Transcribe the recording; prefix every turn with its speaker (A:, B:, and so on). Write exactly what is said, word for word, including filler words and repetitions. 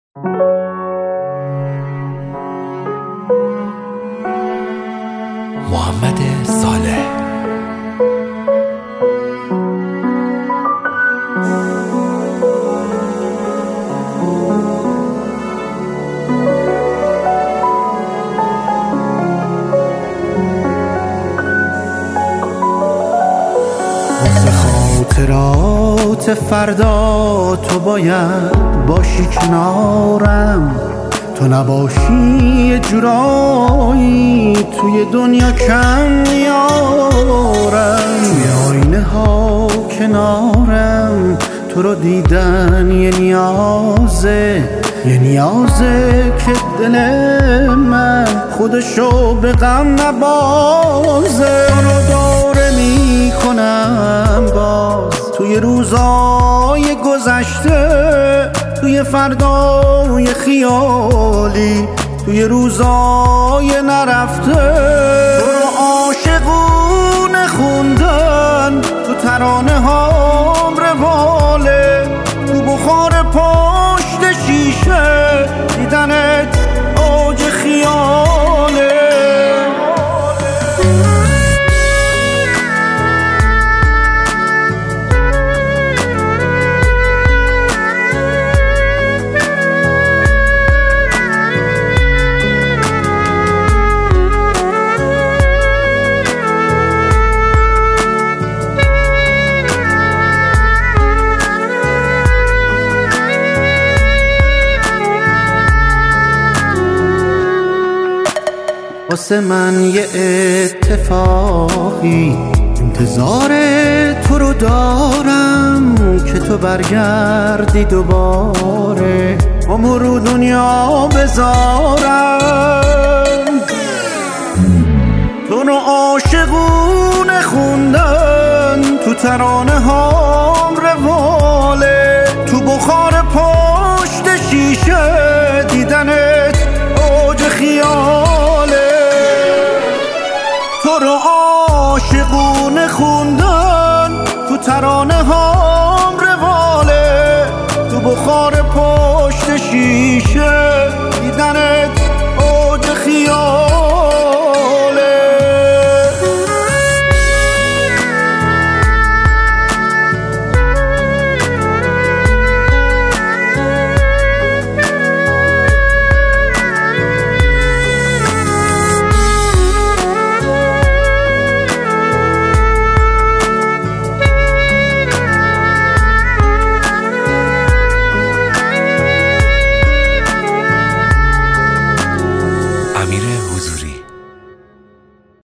A: محمد صالح.
B: واسه خاطرات فردا تو باید باشی کنارم، تو نباشی یه جورایی توی دنیا کم میارم. توی آینه ها کنارم تو رو دیدن یه نیازه، یه نیازه که دل من خودشو به غم نبازه. رو داره میکنم باز توی روزای گذشته، توی فردای خیالی، توی روزای نرفته. تو رو عاشقونه خوندن تو ترانه هام رواله، تو بخار پشت شیشه دیدنت اوج خیاله. واسه من یه اتفاقی انتظار تو رو دارم که تو برگردی دوباره عمر رو دنیا بذارم. تو رو عاشقونه خوندن تو ترانه هام رواله، تو بخار پشت شیشه دیدنت اوج خیاله. تو رو عاشقونه خوندن تو ترانه هام رواله، تو بخار پشت شیشه دیدنت اوج خیاله.
A: امیر حضوری.